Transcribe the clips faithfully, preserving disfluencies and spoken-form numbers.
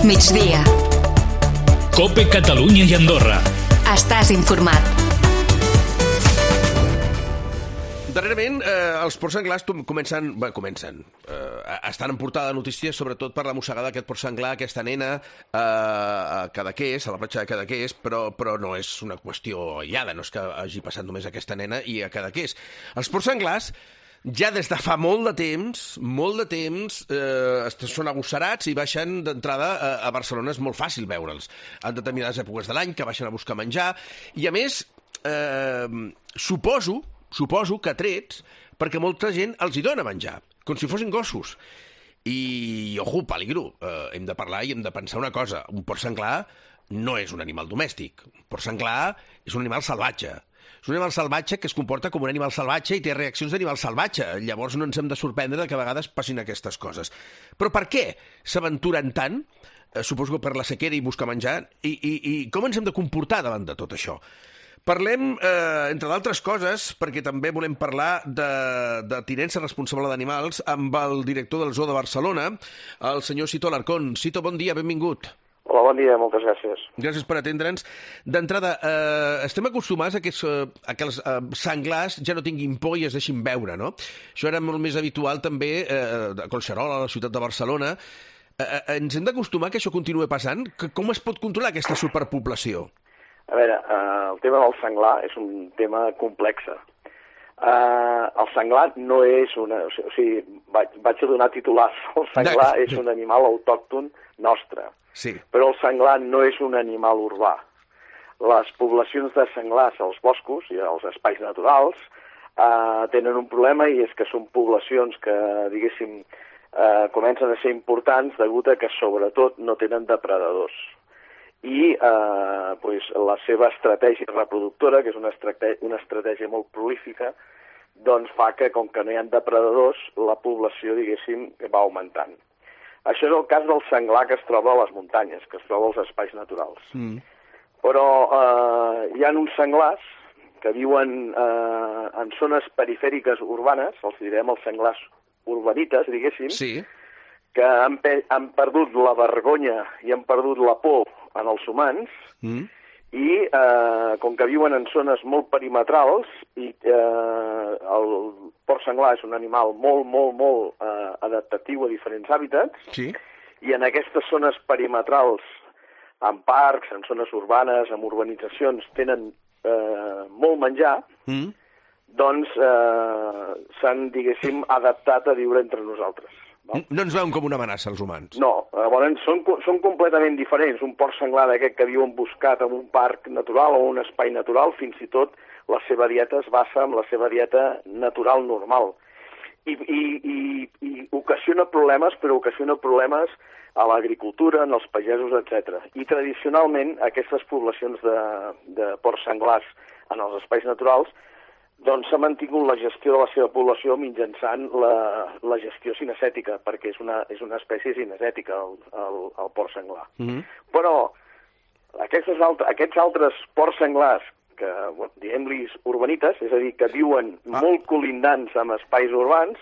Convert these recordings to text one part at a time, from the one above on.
migdia. COPE Catalunya i Andorra. Estàs informat. Darrerament, eh, els porcs senglars comencen, bé, comencen, eh, estan en portada de notícies, sobretot per la mossegada d'aquest porc senglar, aquesta nena, eh, a Cadaqués, a la platja de Cadaqués, però, però no és una qüestió aïllada, no és que hagi passat només aquesta nena i a Cadaqués. Els porcs senglars, ja des de fa molt de temps, molt de temps, eh, són agosserats i baixen d'entrada a, a Barcelona. És molt fàcil veure'ls en determinades èpoques de l'any, que baixen a buscar menjar, i a més, eh, suposo, suposo que trets perquè molta gent els hi dona menjar, com si fossin gossos. I, ojo, peligro, eh, hem de parlar i hem de pensar una cosa. Un porc senglar no és un animal domèstic. Un porc senglar és un animal salvatge. És un animal salvatge que es comporta com un animal salvatge i té reaccions d'animal salvatge. Llavors no ens hem de sorprendre que a vegades passin aquestes coses. Però per què s'aventuren tant? Eh, suposo que per la sequera i buscar menjar. I, i, I com ens hem de comportar davant de tot això? Parlem, eh, entre d'altres coses, perquè també volem parlar de, de tinença responsable d'animals amb el director del Zoo de Barcelona, el senyor Cito Alarcón. Cito, bon dia, benvingut. Hola, bon dia, moltes gràcies. Gràcies per atendre'ns. D'entrada, eh, estem acostumats a que, a que els eh, senglars ja no tinguin por i es deixin veure, no? Això era molt més habitual també eh, a Collserola, a la ciutat de Barcelona. Eh, ens hem d'acostumar que això continuï passant? Com es pot controlar aquesta superpoblació? A veure, eh, el tema del senglar és un tema complex. Eh, el senglar no és una... O sigui, vaig, vaig a donar titulars. El senglar és un animal autòcton nostre. Sí. Però el senglar no és un animal urbà. Les poblacions de senglars als boscos i als espais naturals eh, tenen un problema, i és que són poblacions que, diguéssim, eh, comencen a ser importants degut a que sobretot no tenen depredadors. I eh, pues, la seva estratègia reproductora, que és una estratègia, una estratègia molt prolífica, doncs fa que, com que no hi ha depredadors, la població, diguéssim, va augmentant. Això és el cas del senglar que es troba a les muntanyes, que es troba als espais naturals. Mm. Però eh, hi ha uns senglars que viuen eh, en zones perifèriques urbanes, els direm els senglars urbanites, diguéssim, sí, que han, han perdut la vergonya i han perdut la por en els humans, mm. i eh, com que viuen en zones molt perimetrals, i eh, el porc senglar és un animal molt, molt, molt eh, adaptatiu a diferents hàbitats, sí, i en aquestes zones perimetrals, en parcs, en zones urbanes, en urbanitzacions, tenen eh, molt menjar, mm. doncs eh, s'han, diguéssim, adaptat a viure entre nosaltres. No? No ens veuen com una amenaça, els humans. No, llavors són, són completament diferents. Un porc senglar d'aquest que viu emboscat en un parc natural o un espai natural, fins i tot la seva dieta es basa en la seva dieta natural normal. I, i, i, i ocasiona problemes, però ocasiona problemes a l'agricultura, en els pagesos, etcètera. I tradicionalment aquestes poblacions de, de porcs senglars en els espais naturals doncs s'ha mantingut la gestió de la seva població mitjançant la, la gestió cinegètica, perquè és una, és una espècie cinegètica, el, el, el porc senglar. Mm-hmm. Però aquests, alt, aquests altres porcs senglars, que bueno, diguem-li urbanites, és a dir, que viuen ah. molt colindants amb espais urbans,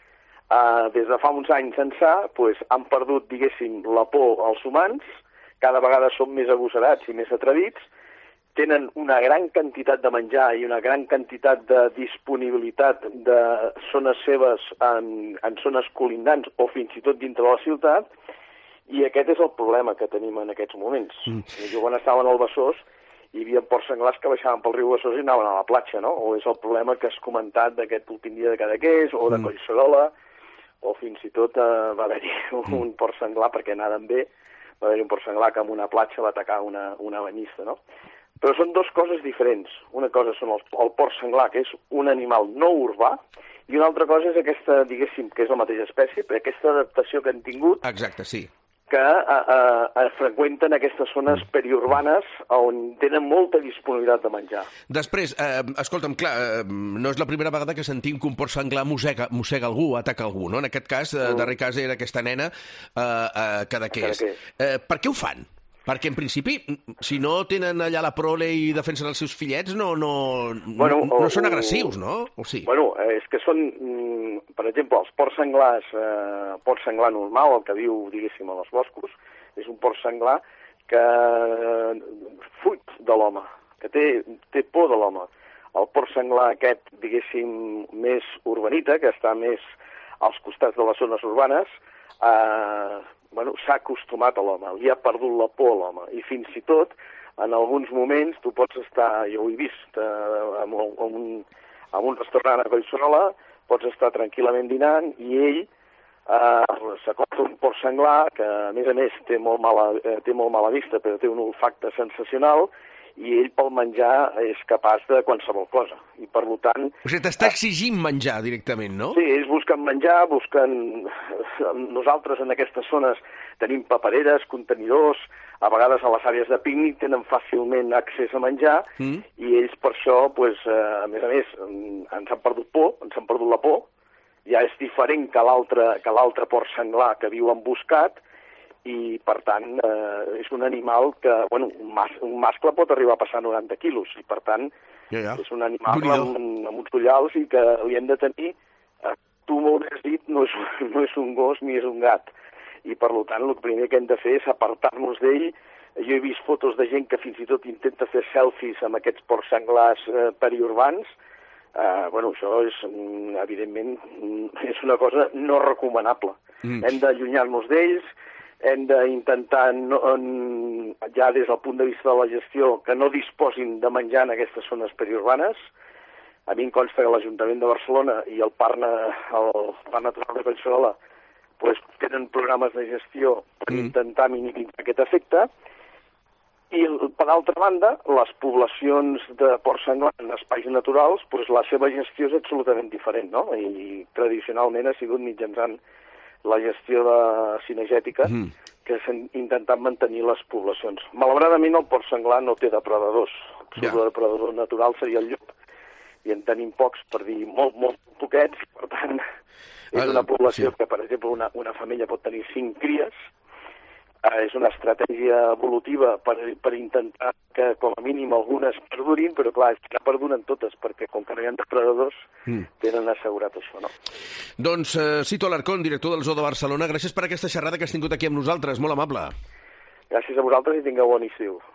eh, des de fa uns anys ençà, pues, han perdut, diguéssim, la por als humans, cada vegada són més agosserats i més atrevits, tenen una gran quantitat de menjar i una gran quantitat de disponibilitat de zones seves en, en zones colindants o fins i tot dintre de la ciutat, i aquest és el problema que tenim en aquests moments. Mm. Jo quan estava al Besòs hi havia porcs senglars que baixaven pel riu Besòs i anaven a la platja, no? O és el problema que has comentat d'aquest últim dia de Cadaqués o de mm. Collserola, o fins i tot eh, va haver-hi un mm. porc senglar, perquè anaven bé, va haver-hi un porc senglar que en una platja va atacar una, una banyista, no? Però són dues coses diferents. Una cosa són el, el porc senglar, que és un animal no urbà, i una altra cosa és aquesta, diguéssim, que és la mateixa espècie, però aquesta adaptació que han tingut... Exacte, sí. Que a, a, a freqüenten aquestes zones mm. periurbanes on tenen molta disponibilitat de menjar. Després, eh, escolta'm, clar, eh, no és la primera vegada que sentim que un porc senglar mossega, mossega algú, ataca algú, no? En aquest cas, el mm. darrer cas era aquesta nena eh, a Cadaqués. Eh, per què ho fan? Perquè, en principi, si no tenen allà la prole i defensen els seus fillets, no, no, bueno, no, no són agressius, no? O sí? Bueno, és que són, per exemple, els porcs senglars, eh, porc senglar normal, el que viu, diguéssim, als boscos, És un porc senglar que fuig de l'home, que té, té por de l'home. El porc senglar aquest, diguéssim, més urbanita, que està més als costats de les zones urbanes, eh, bueno, s'ha acostumat a l'home, li ha perdut la por a l'home. I fins i tot, en alguns moments, tu pots estar, jo ho he vist, eh, en, un, en un restaurant a Collserola, pots estar tranquil·lament dinant i ell eh, s'acosta un porc senglar que, a més a més, té molt mala, eh, té molt mala vista, però té un olfacte sensacional, i ell pel menjar és capaç de qualsevol cosa. I per tant... O sigui, t'està exigint menjar directament, no? Sí, ells busquen menjar, busquen... Nosaltres en aquestes zones tenim papereres, contenidors, a vegades a les àrees de pícnic tenen fàcilment accés a menjar, mm. i ells per això, pues, a més a més, ens han perdut por, ens han perdut la por, ja és diferent que l'altre que l'altre porc senglar que viu emboscat, i, per tant, eh, és un animal que, bueno, un, mas, un mascle pot arribar a passar noranta quilos, i, per tant, ja, ja. és un animal amb, amb uns ullals i que li hem de tenir, eh, tu m'ho has dit, no és, no és un gos ni és un gat, i, per tant, el primer que hem de fer és apartar-nos d'ell. Jo he vist fotos de gent que fins i tot intenta fer selfies amb aquests porcs senglars eh, periurbans. Eh, bueno, això és, evidentment, és una cosa no recomanable. Mm. Hem d'allunyar-nos d'ells, hem d'intentar, no, ja des del punt de vista de la gestió, que no disposin de menjar en aquestes zones periurbanes. A mi em consta que l'Ajuntament de Barcelona i el Parc, el Parc Natural de Collserola pues, tenen programes de gestió per mm. intentar minimitzar aquest efecte. I, per altra banda, les poblacions de porc senglar en espais naturals, pues, la seva gestió és absolutament diferent, no? I tradicionalment ha sigut mitjançant la gestió de cinegètica, mm. que s'han intentat mantenir les poblacions. Malauradament, el porc senglar no té depredadors. El seu yeah. depredador natural seria el llop. I en tenim pocs, per dir molt, molt poquets. Per tant, és una població sí. que, per exemple, una, una femella pot tenir cinc cries. Eh, és una estratègia evolutiva per, per intentar que, com a mínim, algunes perdurin, però, clar, ja perduren totes, perquè, com que no hi ha depredadors, mm. tenen assegurat això, no? Doncs, eh, Sito Alarcón, director del Zoo de Barcelona, gràcies per aquesta xerrada que has tingut aquí amb nosaltres, molt amable. Gràcies a vosaltres i tingueu bon estiu.